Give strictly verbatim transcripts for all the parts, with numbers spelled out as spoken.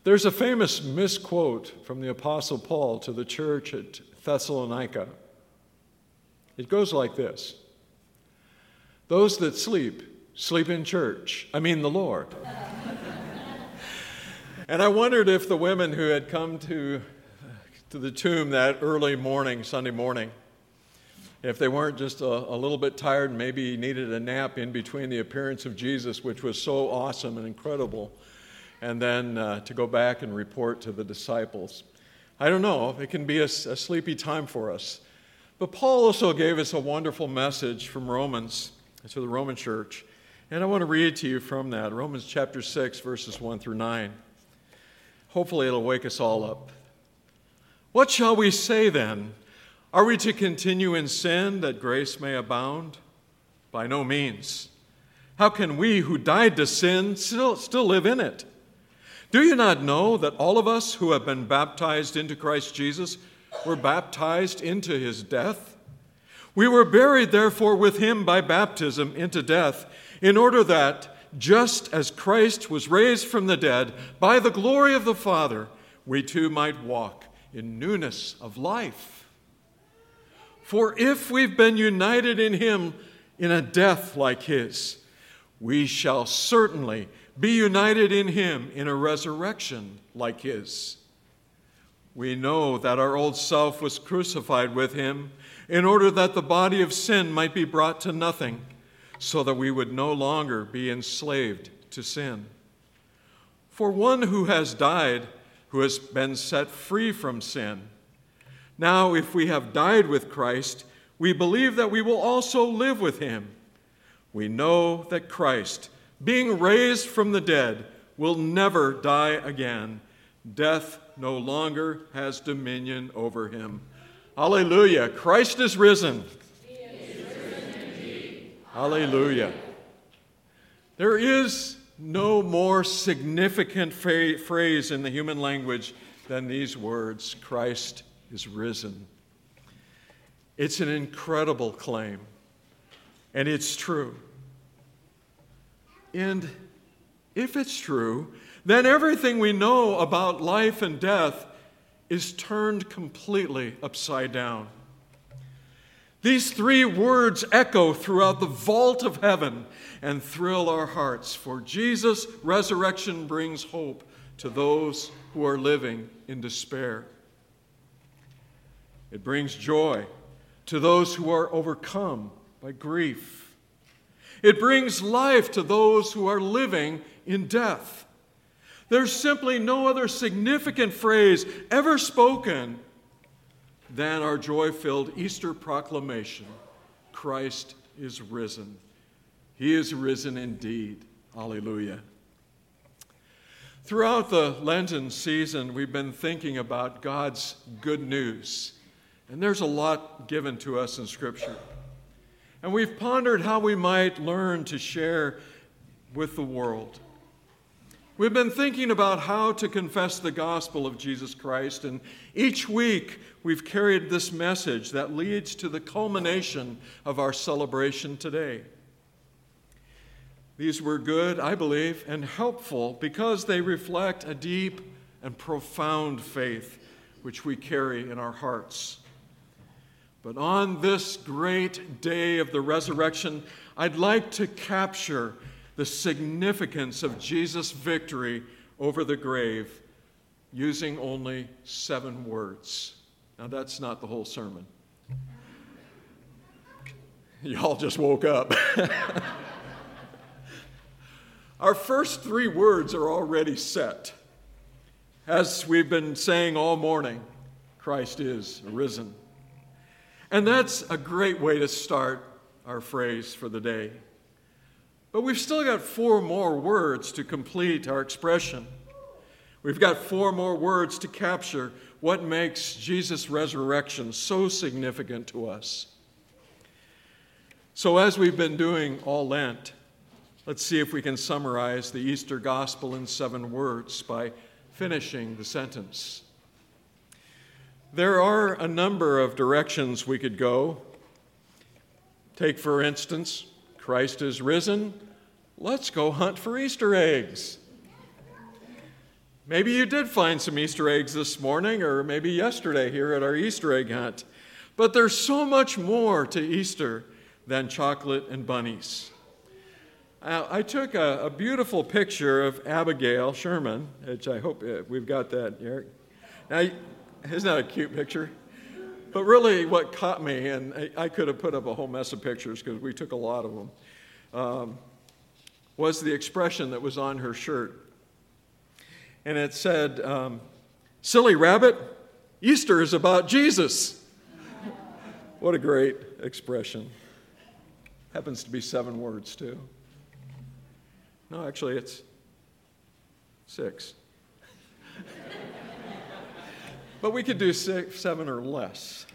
There's a famous misquote from the Apostle Paul to the church at Thessalonica. It goes like this: "Those that sleep, sleep in church. I mean the Lord." And I wondered if the women who had come to, to the tomb that early morning, Sunday morning, if they weren't just a, a little bit tired and maybe needed a nap in between the appearance of Jesus, which was so awesome and incredible, and then uh, to go back and report to the disciples. I don't know. It can be a, a sleepy time for us. But Paul also gave us a wonderful message from Romans to the Roman church. And I want to read to you from that, Romans chapter six, verses one through nine. Hopefully it'll wake us all up. "What shall we say then? Are we to continue in sin that grace may abound? By no means. How can we who died to sin still, still live in it? Do you not know that all of us who have been baptized into Christ Jesus were baptized into his death? We were buried, therefore, with him by baptism into death, in order that, just as Christ was raised from the dead by the glory of the Father, we too might walk in newness of life. For if we've been united in him in a death like his, we shall certainly be united in him in a resurrection like his. We know that our old self was crucified with him in order that the body of sin might be brought to nothing, so that we would no longer be enslaved to sin. For one who has died, who has been set free from sin. Now, if we have died with Christ, we believe that we will also live with him. We know that Christ, being raised from the dead, will never die again. Death no longer has dominion over him." Hallelujah. Christ is risen. He is risen indeed. Hallelujah. There is no more significant fra- phrase in the human language than these words: Christ is risen. It's an incredible claim, and it's true. And if it's true, then everything we know about life and death is turned completely upside down. These three words echo throughout the vault of heaven and thrill our hearts, for Jesus' resurrection brings hope to those who are living in despair. It brings joy to those who are overcome by grief. It brings life to those who are living in death. There's simply no other significant phrase ever spoken than our joy-filled Easter proclamation: Christ is risen. He is risen indeed. Hallelujah. Throughout the Lenten season, we've been thinking about God's good news. And there's a lot given to us in Scripture. And we've pondered how we might learn to share with the world. We've been thinking about how to confess the gospel of Jesus Christ, and each week we've carried this message that leads to the culmination of our celebration today. These were good, I believe, and helpful because they reflect a deep and profound faith which we carry in our hearts. But on this great day of the resurrection, I'd like to capture the significance of Jesus' victory over the grave using only seven words. Now, that's not the whole sermon. Y'all just woke up. Our first three words are already set. As we've been saying all morning, Christ is risen. And that's a great way to start our phrase for the day. But we've still got four more words to complete our expression. We've got four more words to capture what makes Jesus' resurrection so significant to us. So as we've been doing all Lent, let's see if we can summarize the Easter gospel in seven words by finishing the sentence. There are a number of directions we could go. Take, for instance, Christ is risen. Let's go hunt for Easter eggs. Maybe you did find some Easter eggs this morning or maybe yesterday here at our Easter egg hunt. But there's so much more to Easter than chocolate and bunnies. Uh, I took a, a beautiful picture of Abigail Sherman, which I hope uh, we've got that, Eric. Now, isn't that a cute picture? But really what caught me, and I, I could have put up a whole mess of pictures because we took a lot of them, um, was the expression that was on her shirt. And it said, um, "Silly rabbit, Easter is about Jesus." What a great expression. Happens to be seven words, too. No, actually, it's six. But we could do six, seven, or less.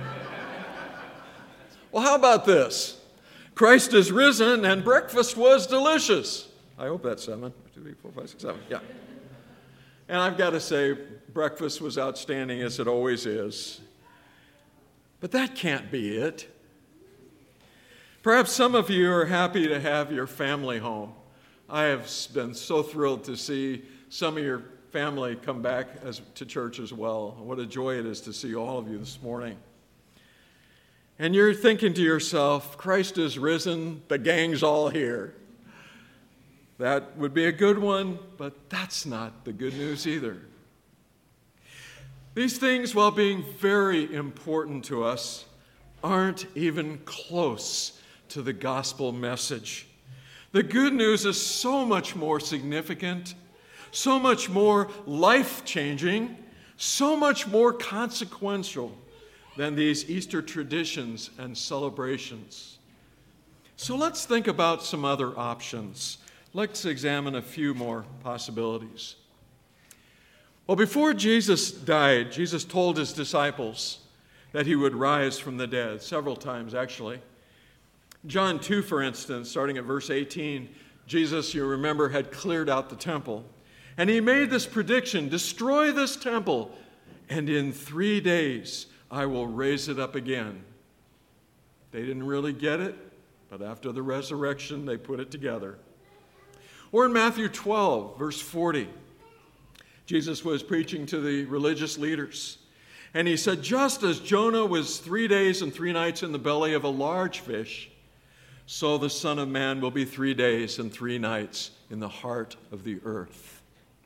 Well, how about this? Christ is risen and breakfast was delicious. I hope that's seven. Two, three, four, five, six, seven. Yeah. And I've got to say, breakfast was outstanding as it always is. But that can't be it. Perhaps some of you are happy to have your family home. I have been so thrilled to see some of your family come back as, to church as well. What a joy it is to see all of you this morning. And you're thinking to yourself, Christ is risen, the gang's all here. That would be a good one, but that's not the good news either. These things, while being very important to us, aren't even close to the gospel message. The good news is so much more significant, so much more life-changing, so much more consequential than these Easter traditions and celebrations. So let's think about some other options. Let's examine a few more possibilities. Well, before Jesus died, Jesus told his disciples that he would rise from the dead, several times actually. John two, for instance, starting at verse eighteen, Jesus, you remember, had cleared out the temple. And he made this prediction, destroy this temple, and in three days I will raise it up again. They didn't really get it, but after the resurrection, they put it together. Or in Matthew twelve, verse forty, Jesus was preaching to the religious leaders. And he said, just as Jonah was three days and three nights in the belly of a large fish, so the Son of Man will be three days and three nights in the heart of the earth.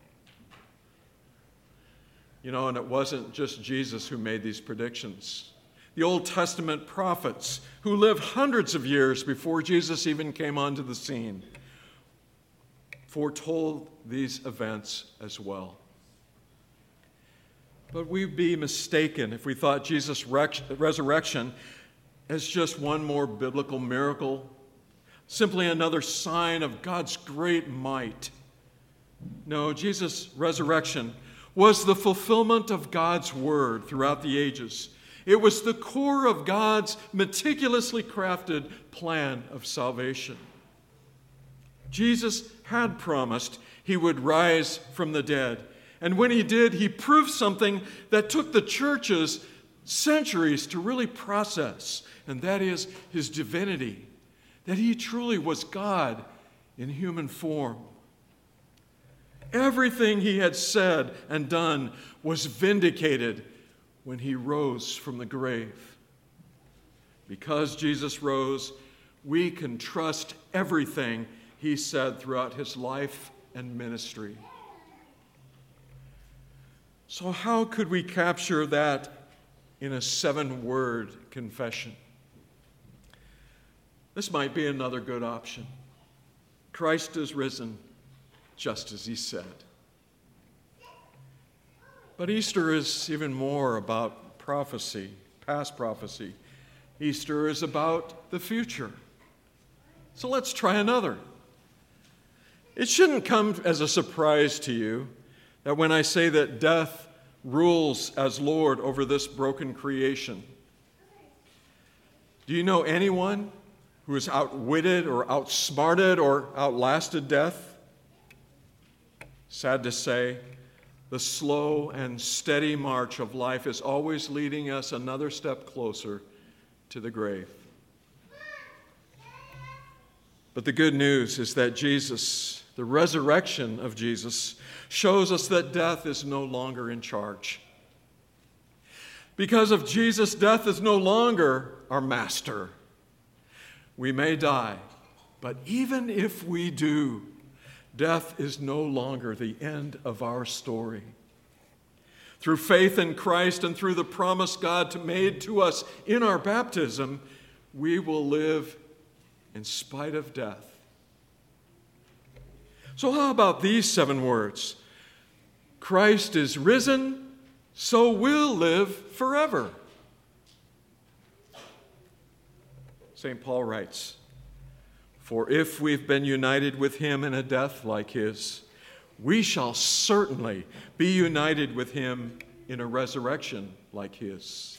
You know, and it wasn't just Jesus who made these predictions. The Old Testament prophets, who lived hundreds of years before Jesus even came onto the scene, foretold these events as well. But we'd be mistaken if we thought Jesus' resurrection as just one more biblical miracle, simply another sign of God's great might. No, Jesus' resurrection was the fulfillment of God's word throughout the ages. It was the core of God's meticulously crafted plan of salvation. Jesus had promised he would rise from the dead. And when he did, he proved something that took the churches centuries to really process, and that is his divinity, that he truly was God in human form. Everything he had said and done was vindicated when he rose from the grave. Because Jesus rose, we can trust everything he said throughout his life and ministry. So how could we capture that in a seven-word confession? This might be another good option. Christ is risen, just as he said. But Easter is even more about prophecy, past prophecy. Easter is about the future. So let's try another. It shouldn't come as a surprise to you that when I say that death rules as Lord over this broken creation. Do you know anyone who has outwitted or outsmarted or outlasted death? Sad to say, the slow and steady march of life is always leading us another step closer to the grave. But the good news is that Jesus the resurrection of Jesus, shows us that death is no longer in charge. Because of Jesus, death is no longer our master. We may die, but even if we do, death is no longer the end of our story. Through faith in Christ and through the promise God made to us in our baptism, we will live in spite of death. So how about these seven words? Christ is risen, so we'll live forever. Saint Paul writes, "For if we've been united with him in a death like his, we shall certainly be united with him in a resurrection like his."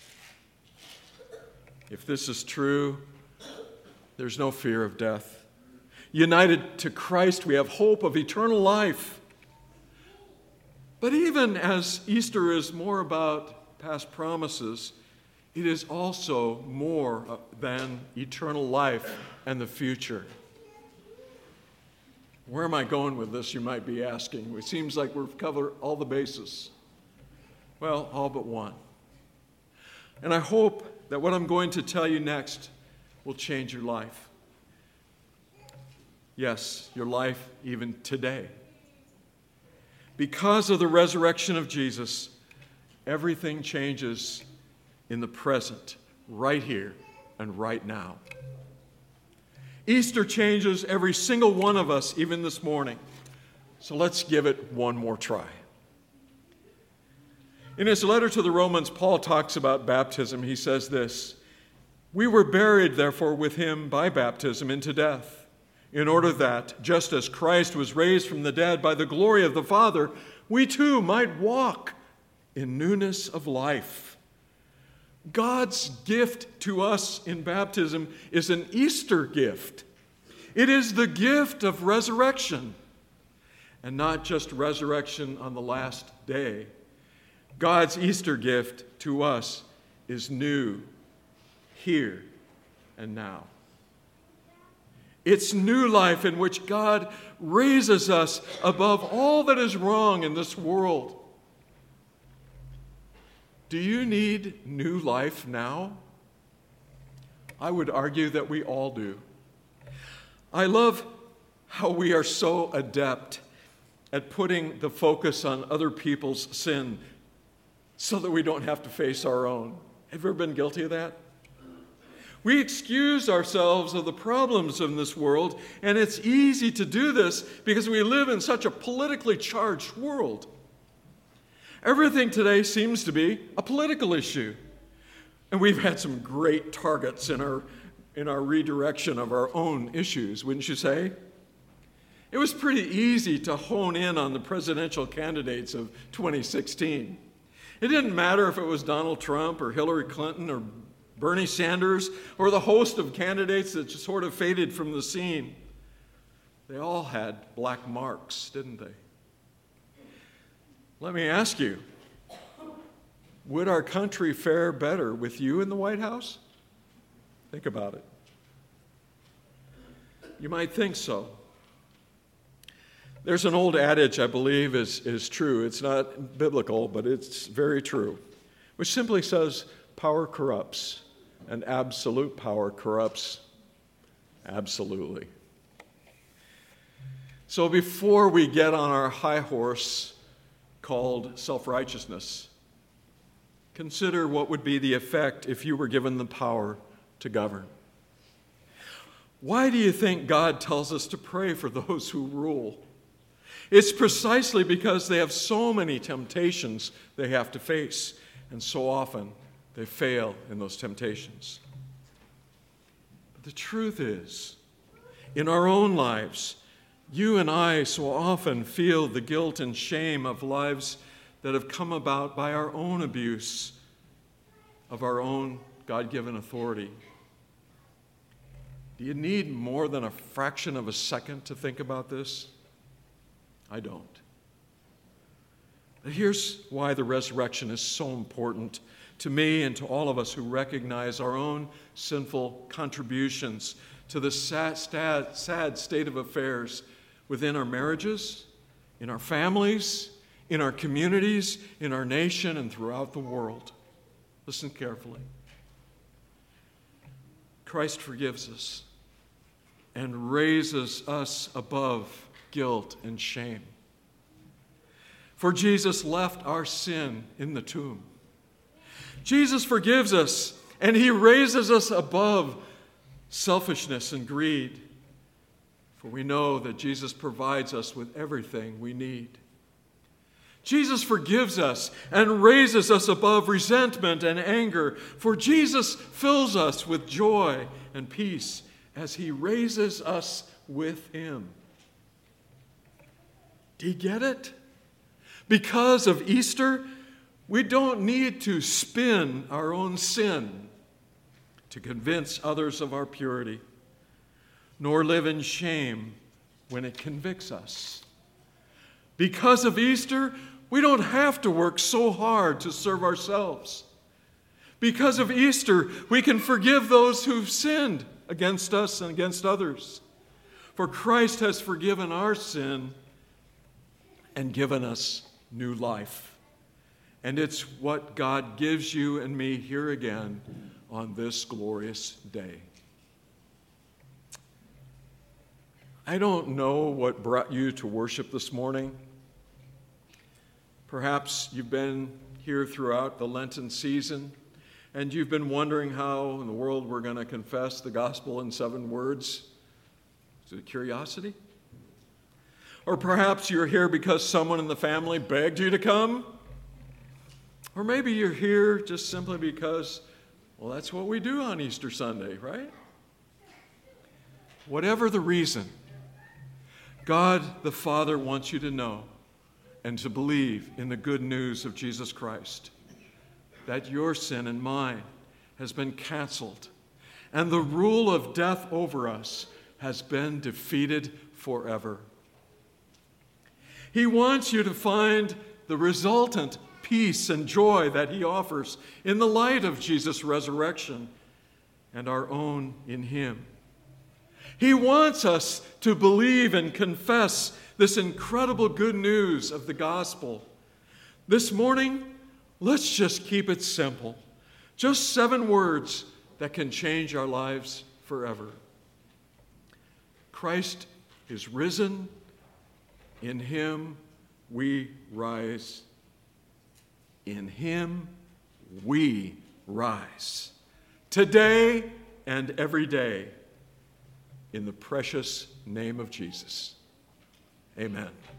If this is true, there's no fear of death. United to Christ, we have hope of eternal life. But even as Easter is more about past promises, it is also more than eternal life and the future. Where am I going with this, you might be asking? It seems like we've covered all the bases. Well, all but one. And I hope that what I'm going to tell you next will change your life. Yes, your life even today. Because of the resurrection of Jesus, everything changes in the present, right here and right now. Easter changes every single one of us, even this morning. So let's give it one more try. In his letter to the Romans, Paul talks about baptism. He says this, "We were buried, therefore, with him by baptism into death, in order that, just as Christ was raised from the dead by the glory of the Father, we too might walk in newness of life." God's gift to us in baptism is an Easter gift. It is the gift of resurrection, and not just resurrection on the last day. God's Easter gift to us is new, here and now. It's new life in which God raises us above all that is wrong in this world. Do you need new life now? I would argue that we all do. I love how we are so adept at putting the focus on other people's sin so that we don't have to face our own. Have you ever been guilty of that? We excuse ourselves of the problems in this world, and it's easy to do this because we live in such a politically charged world. Everything today seems to be a political issue. And we've had some great targets in our, in our redirection of our own issues, wouldn't you say? It was pretty easy to hone in on the presidential candidates of twenty sixteen. It didn't matter if it was Donald Trump or Hillary Clinton or Bernie Sanders or the host of candidates that just sort of faded from the scene. They all had black marks, didn't they? Let me ask you, would our country fare better with you in the White House? Think about it. You might think so. There's an old adage I believe is, is true. It's not biblical, but it's very true, which simply says power corrupts, and absolute power corrupts absolutely. So before we get on our high horse called self-righteousness, consider what would be the effect if you were given the power to govern. Why do you think God tells us to pray for those who rule? It's precisely because they have so many temptations they have to face, and so often they fail in those temptations. But the truth is, in our own lives, you and I so often feel the guilt and shame of lives that have come about by our own abuse of our own God-given authority. Do you need more than a fraction of a second to think about this? I don't. But here's why the resurrection is so important to me and to all of us who recognize our own sinful contributions to the sad, sad, sad state of affairs within our marriages, in our families, in our communities, in our nation, and throughout the world. Listen carefully. Christ forgives us and raises us above guilt and shame. For Jesus left our sin in the tomb. Jesus forgives us, and he raises us above selfishness and greed. For we know that Jesus provides us with everything we need. Jesus forgives us and raises us above resentment and anger, for Jesus fills us with joy and peace as he raises us with him. Do you get it? Because of Easter, we don't need to spin our own sin to convince others of our purity, nor live in shame when it convicts us. Because of Easter, we don't have to work so hard to serve ourselves. Because of Easter, we can forgive those who've sinned against us and against others. For Christ has forgiven our sin and given us new life. And it's what God gives you and me here again on this glorious day. I don't know what brought you to worship this morning. Perhaps you've been here throughout the Lenten season, and you've been wondering how in the world we're going to confess the gospel in seven words. Is it a curiosity? Or perhaps you're here because someone in the family begged you to come. Or maybe you're here just simply because, well, that's what we do on Easter Sunday, right? Whatever the reason, God the Father wants you to know and to believe in the good news of Jesus Christ, that your sin and mine has been canceled, and the rule of death over us has been defeated forever. He wants you to find the resultant peace and joy that he offers in the light of Jesus' resurrection and our own in him. He wants us to believe and confess this incredible good news of the gospel. This morning, let's just keep it simple. Just seven words that can change our lives forever. Christ is risen. In him we rise. In him we rise. Today and every day. In the precious name of Jesus. Amen.